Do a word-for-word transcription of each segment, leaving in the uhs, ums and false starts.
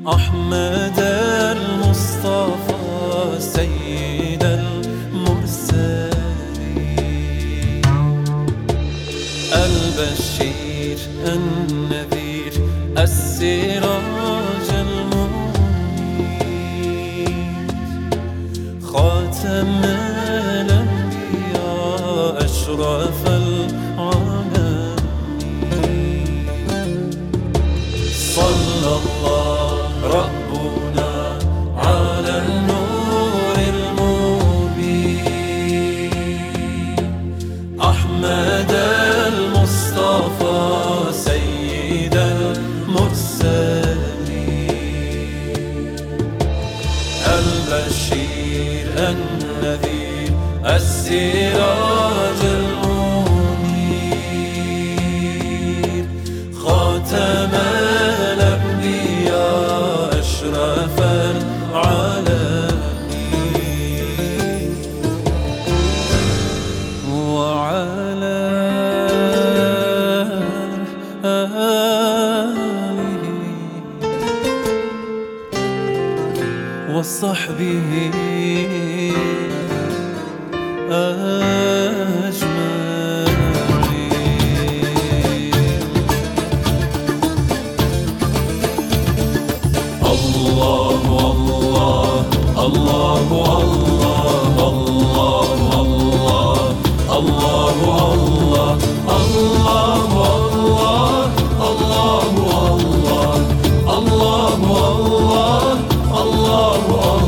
أحمد المصطفى سيد المرسلين، البشير النذير السراج المنير، خاتم الأنبياء أشرف العالمين. صلى الله ربنا على النور المبين، أحمد المصطفى سيد المرسلين، البشير النذير السراج المنير، خاتم الأنبياء أشرف العالمين. وعلى آله وصحبه أجمعين. الله الله الله الله الله الله الله الله الله الله الله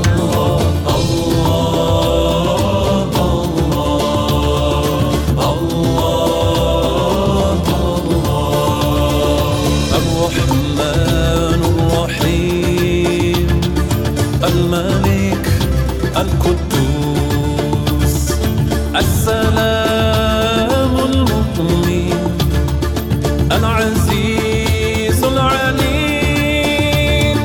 الرحمن الرحيم، الملك القدوس السلام المؤمن العزيز العليم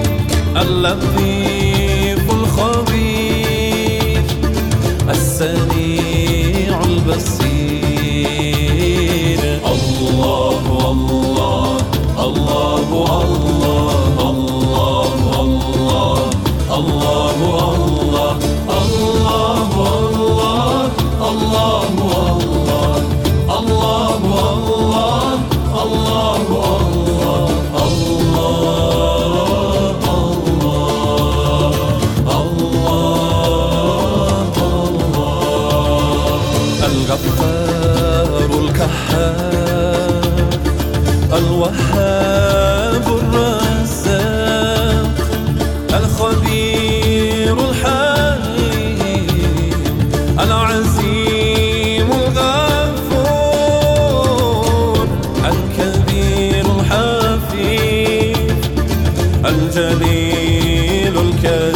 اللطيف الخبير السميع البصير. الله الله الله الله الله الله الله الله الله الغفار القهار الوهاب الرزاق الخبير الحليم العزيم الغفور الكبير الحفيظ الجليل الكريم.